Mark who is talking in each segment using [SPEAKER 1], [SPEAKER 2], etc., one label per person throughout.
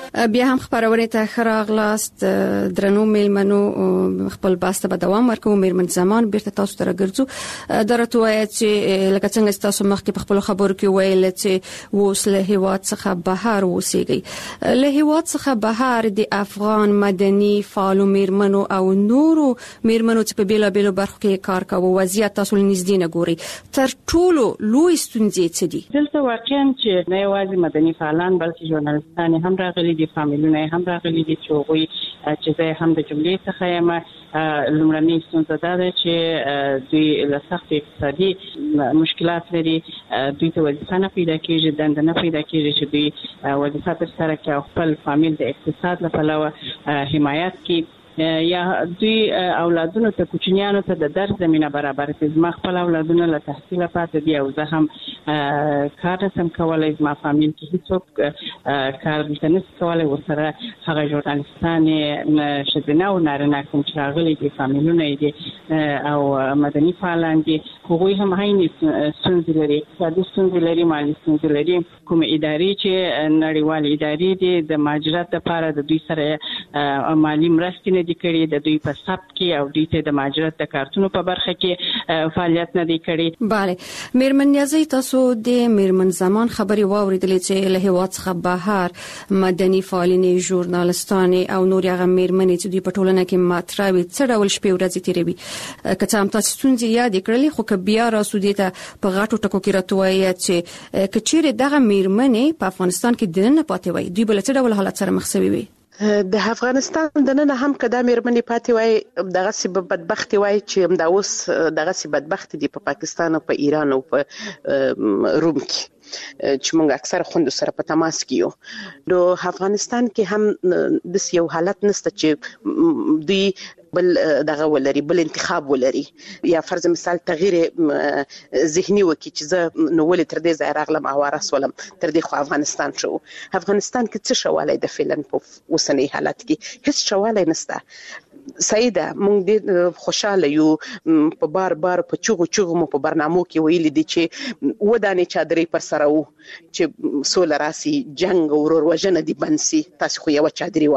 [SPEAKER 1] بیا هم خبرونه ته خراغلاست درنو میلمنو خپل باسته به دوام ورکو میرمن زمان بیرته تاسو ته راګرځو درته وایي چې لکه څنګه تاسو مخکې په خپل خبرو کې ویل چې اوس له هیواد څخه بهر اوسېږي له هیواد څخه بهر د افغان مدني فعالو میرمنو او نورو میرمنو چې په بیلابیلو برخو کې کار کوي وضعیت تاسو لنږدې نه ګوري تر ټولو لوی ستونزې څه دي؟
[SPEAKER 2] دلته واقعا چې نه یوازې مدني فعالان بلکې ژورنالیستان هم راغلي دي فامیلونه هم راغلي دي چې هغوی چې زه هم د جملې څخه یم لومړنۍ ستونزه دا ده چې دوی له سخت اقتصادي مشکلات لري دوی ته وظیفه نه پیدا کېږي دنده نه پیدا کېږي چې دوی وظیفه ترسره کړي او خپل فامیل د اقتصاد له پلوه حمایت کړي یا دوی اولادونو ته کوچنیانو ته د درس زمينه برابر کړي زما خپل اولادونه له تحصیل پاتې دي او زه هم کار نشم کولای زما فامیل کې هیڅوک کار نشي کولای ورسره هغه ژورنالیستان شذنه او نارینه کوم چې راغلي دي فامیلونه دي او مدني فعالان دي هغوی هم هایني ستونزې لري اقتصادي ستونزې لري مالي ستونزې لري کوم ادارې چې نړیوال ادارې دي د مهاجرت لپاره د دوی سره مالي مرستې نه دي کړې د دوی په ثبت کې او دوی ته د مهاجرت د کارتونو په برخه کې فعالیت نه دی کړی.
[SPEAKER 1] bale میرمن نیازی تاسو د میرمن زمان خبري واوریدلې چې له هیواد څخه بهر مدني فعالین ژورنالیستان او نور هغه میرمنې چې دوی په ټولنه کې مطرح څه ډول شپې ورځې تیروي که څه هم تاسو ستونزې یاد کړلې خو که بیا راسودي ته په غاټو ټکو کې راټوي چې کچېره دغه میرمنې په افغانستان کې دنه پاتې وي دوی بل څه ډول حالت سره مخ شوي وي
[SPEAKER 3] د افغانستان د نن هم کدا میرمنې پاتې وای دغه سبب بدبختی وای چې دا اوس دغه سبب بدبختی دی په پاکستان او په ایران او په روم کې چې موږ اکثر خوند سره په تماس کې یو نو افغانستان کې هم د یو حالت نشته چې دوی بل دغه ولري بل انتخاب ولري یا فرض مثال تغییر ذهني وکړي چې زه نو ولې تر دې ځای راغلم او وارث ولم تر دې خو افغانستان شو افغانستان کې څه شوالای د فعلن په اوسنۍ حالت کې هیڅ شوالای نشته سیده مونږ دې خوشاله یو په بار په چغو مو په برنامو کې ویل دي چې ودانې چادرې پر سره وو چې سول راسي جنگ او ورور وجنه دي بنسي تاسو خو یو چادرې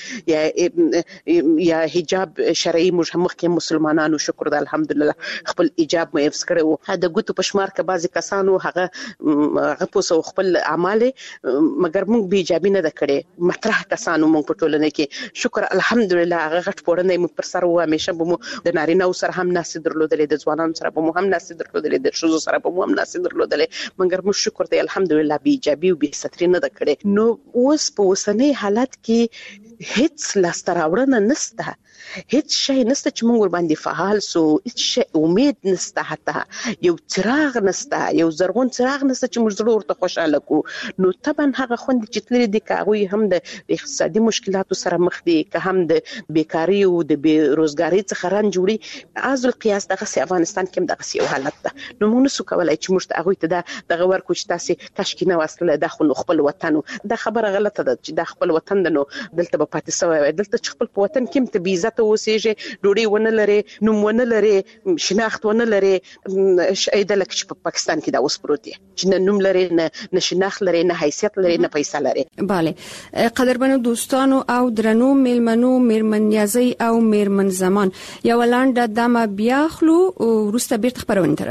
[SPEAKER 3] وایاست یا حجاب شرعي مجمع کې مسلمانانو شکر د الحمدلله خپل ایجاب مې افس کړو دا ګوتو پښمار کې بعضی کسانو هغه پوسو خپل اعمال مګر مونږ به ایجابي نه کړې مطرح کسانو مونږ په ټولنه کې شکر الحمدلله هغه غټ پورنه مو پر سر و همیشه به مو د نارینه سره هم ناس درلودلې د ځوانانو سره به مو هم ناس درلودلې د شوزو سره به مو هم ناس درلودلې مګر مو شکر دی الحمدلله به ایجابي او به ستري نه کړې نو اوس په اوسنۍ حالت کې هیڅ لاستراوړنه نشته هیڅ شي نشته چې موږ ور باندې فعال سو هیڅ شي امید نشته حتی یو چراغ نشته یو زرغون چراغ نشته چې موږ ضرور ته خوشاله کو نو طبعا هغه خوند چې تلری دي کاوی هم د اقتصادي مشکلاتو سره مخ دي که هم د بیکاری او د بیروزګاری څخه رنج وړي از القياس دغه افغانستان کې دغه یو حالت ده نو موږ نسو کولای چې موږ ته هغه ته دغه ورکو چې تاسو کاشکې نه واسطه د خپل خپل وطن دا خبره غلطه ده چې د خپل وطن د نو دلته په پاتې سوی دلته چې خپل وطن کې ته بي عزت اوسېږي ډوډۍ ونه لري نوم ونه لري شناخت ونه لري شاید لکه چې په پاکستان کې دا اوس پروت دی چې نه نوم لري نه شناخت لري نه حیثیت لري نه پیسې لري.
[SPEAKER 1] bale قدرمنو دوستانو او درنو میلمنو میرمن نیازی او میرمن زمان یو لاندې دمه بیاخلو ورسته بیرته خبرونه تر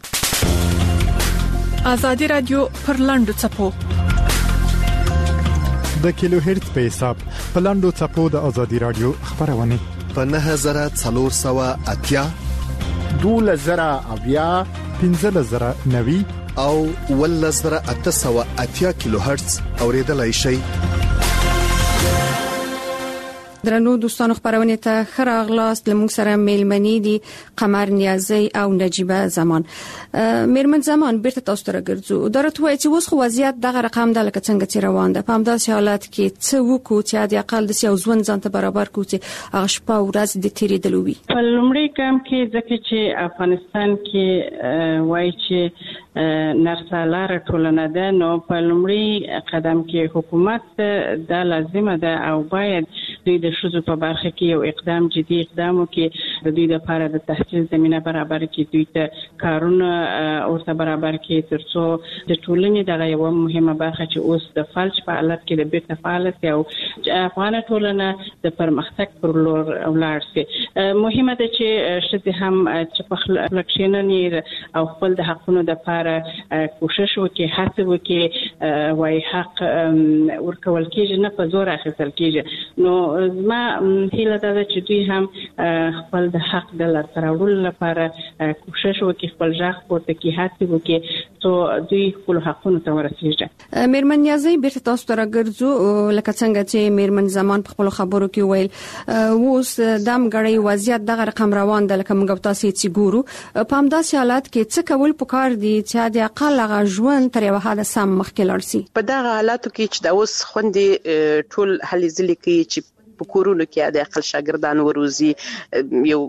[SPEAKER 1] راګرځو.
[SPEAKER 4] آزادی رادیو پر لاندو چپو
[SPEAKER 5] د کیلو هرتز په حساب په لاندو چپو د آزادی رادیو خبرونه
[SPEAKER 6] په 9480
[SPEAKER 5] 2000 1590
[SPEAKER 6] او 1880 کیلو هرتز اوریدلای شئ.
[SPEAKER 1] درنو دوستانو خبرونه ته خراغلاست لمون سره میلمنی دي قمر نیازی او نجیبه زمان. میرمن زمان بیرته تاسو ته راګرځو درته وایي چې اوس خو وضعیت دغه رقم د لکه څنګه چې روان ده په همداسې حالات کې څه وکړو چې د اقل د سیاو ځوان ځان ته برابر کړو چې هغه شپه ورځ د تیریدلو وي.
[SPEAKER 2] په لومړي ګام کې ځکه چې افغانستان کې وایي چې نرسالاره ټولنه ده نو په لومړي قدم کې حکومت دا لازمه ده او باید دوی د شذو په برخه کې یو اقدام جدي اقدام وکړي د دوی لپاره د تحصیل زمينه برابر کړي، دوی ته کارونه ورته برابر کړي، ترڅو د ټولنې دغه یو مهمه برخه چې اوس د فلج په حالت کې د بیرته فعالیت او افغان ټولنه د پرمختګ پر لور ولاړ شي. مهمه ده چې شته هم چې په خپل کښیننې او خپل د حقونو لپاره کوشش وکړي، هڅه وکړي، وای حق ورکول کېږي نه په زور اخیستل کېږي. نو ما هیله ده چې دوی هم خپل د حق د لاسته راوړلو لپاره کوشش وکړي، خپل ځخ پورته کړي، هڅه وکړي څو دوی خپل حقونو ته ورسیږي.
[SPEAKER 1] میرمن نیازی بیرته تاسو ته راګرځو، لکه څنګه چې میرمن زمان په خپل خبرو کې ویل اوس دم غړي وضعیت دغه رقم روان ده، لکه موږ تاسو چې ګورو په همداسې حالات کې څه کول پکار دي چې د اقل غ ژوند تر یو حد سم مخکې لاړ شي.
[SPEAKER 3] په دغه حالاتو کې چې دا اوس خوندې ټول هلي ځلې کې چې په کورونو کې د اقل شاګردان وروزي یو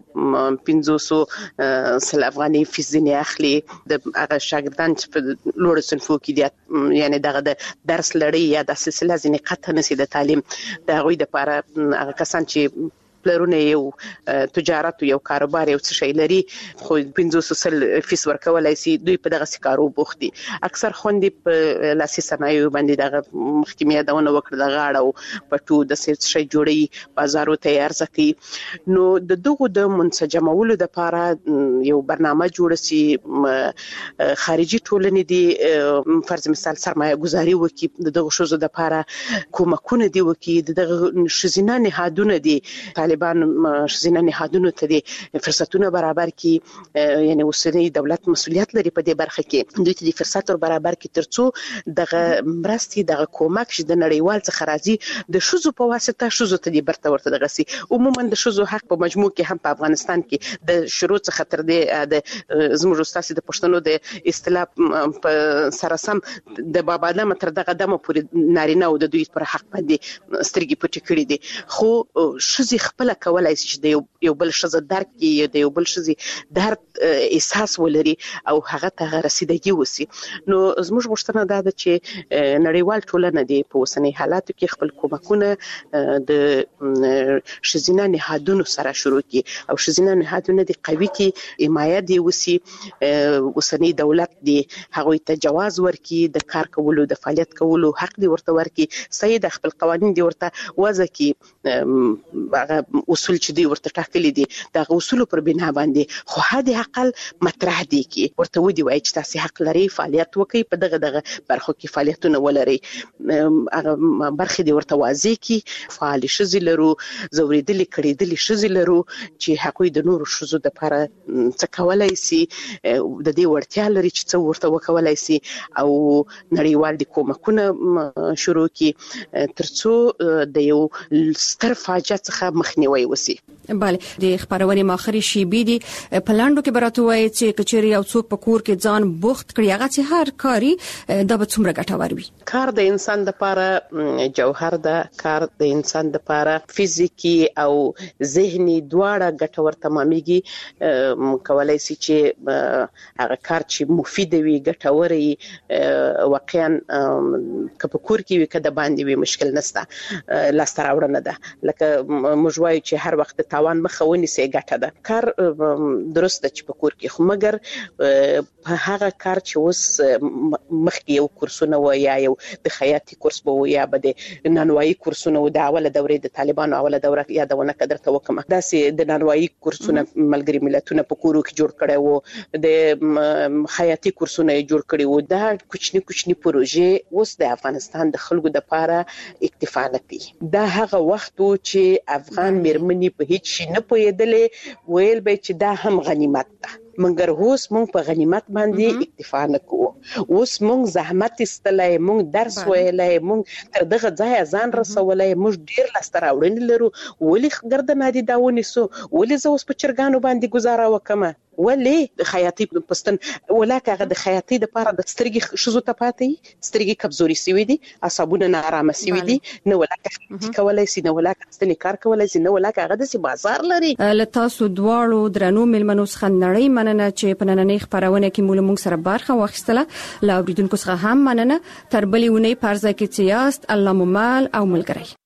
[SPEAKER 3] 500 سل افغاني فیزنی اخلي د هغه شاګردان چې په لوړ صنفو کې دي، یعنی دغه د درس لړۍ یا د سلسله ځنې قطع نشي د تعلیم د غوي د لپاره هغه کسان چې پلرونه یو تجارت یو کاروبار یو څه شي لري خو 500 فیس ورکولای شي، دوی په دغه سکارو بوختي. اکثر خوندې په لاسي صنایعو باندې دغه محکمې دونه وکړه د غاړه او پټو د څه شي جوړي بازارو ته ارزکي. نو د دغه د منسجمولو د لپاره یو برنامه جوړ شي، خارجي ټولنې دي فرض مثال سرمایه گذاري وکي، دغه شوزو د لپاره کومکونه دي وکي، دغه شزینه نهادونه دي طالبان شزینه نهادونو ته دي فرصتونه برابر کی، یعنی اوسنی دولت مسؤلیت لري په دې برخه کې دوی ته د فرصت برابر کی ترڅو دغه مرستي دغه کومک چې د نړیوال څخه راځي د شوزو په واسطه شوزو ته دي برته ورته دغه سي. عموما د شوزو حق په مجموع کې هم په افغانستان کې د شروع څخه تر دې د زموږ استاد د پښتنو د اصطلاح په سرسم د بابا دمه تر دغه دمه پورې نارینه او د دوی پر حق باندې سترګې پټې کړې دي، خو شوزي خپل کولای شي د یو بل شزه درک کې د یو بل شزي درد احساس ولري او هغه ته رسیدګي وسی. نو زموږ غوښتنه ده چې نړیوال ټولنه دی په اوسنۍ حالاتو کې خپل کومکونه د شزینه نهادونو سره شروع کړي او شزینه نهادونه د قوي کې حمایت دی وسی. اوسنۍ دولت دی هغه ته جواز ورکړي، د کار کولو د فعالیت کولو حق دی ورته ورکړي، صحیح د خپل قوانين دی ورته وضع کړي، اصول چې دی ورته ټاکلي دي د اصول پر بنا باندې، خو حد اقل مطرح دي کې ورته ودی وای چې تاسو حق لري فعالیت وکړي، په دغه برخو کې فعالیتونه ولري، هغه برخه دی ورته واضح کی فعال شزي لرو، زوریدلي کړيدلي شزي لرو چې حقوق د نور شزو د لپاره څه کولای شي، د دې ورتیا لري چې څو ورته وکولای شي او نړیوال د کومکونه شروع کی ترڅو د یو ستر فاجعه څخه مخنیوي وسی.
[SPEAKER 1] بله، د خبرونې ماخري شی بي دي په لاندو کې براتو وای چې کچېری او څوک په کور کې ځان بوخت کړی هغه چې هر کاری د به څومره ګټور وي.
[SPEAKER 3] کار د انسان لپاره جوهر ده، کار د انسان لپاره فزیکی او ذهني دواړه ګټور تمامېږي. کولای شي چې هغه کار چې مفید وي ګټور وي واقعا که په کور کې وي کده باندې وي مشکل نشته، لاسته راوړنه ده. لکه موږ وایو چې هر وخت تاوان مخونی سي ګټه ده. کار درسته چې په کور کې، خو مګر په هغه کار چې اوس مخکې یو کورسونه و یا یو د خیاطي کورس به یا به د نانوایي کورسونه و د اوله دورې د طالبانو اوله دوره یادونه قدرته وکم، داسې د نانوایي کورسونه ملګری ملتونه په کورو کې جوړ کړي وو، د خیاطي کورسونه جوړ کړي وو. دا کوچنی کوچنی پروژې اوس د افغانستان د خلکو د لپاره اکتفا نه کوي. دا هغه وخت چې افغان میرمنې په هیڅ شي نه پوهېدلې، ویل به چې دا هم غنیمت ده، مګر اوس مونږ په غنیمت باندې اکتفا نه کوو. اوس مونږ زحمت استلای، مونږ درس ویلای، مونږ تر دغه ځای ځان رسولای، مونږ ډیر لاسته راوړنې لرو. ولې ګردنه دي داونی سو، ولې زه اوس په چرګانو باندې گزاره وکم، ولې خیاطي پستن ولاکه هغه د خیاطي د لپاره د سترګې شزو ته پاتې سترګې کمزوري سوي دي، اعصابونه نارامه سوي دي، نه ولاکه کولای شي، نه ولاکه ستنې کار کولای شي، نه ولاکه هغه د بازار لري.
[SPEAKER 1] لتاسو دواړو درنو ملمنو څخه نړۍ مننه چې په نننۍ خبرونه کې موږ سره برخه واخیستله. لا اوریدونکو څخه هم مننه. تر بلې ونې پرځه کې چې یاست، الله مو مال او ملګری.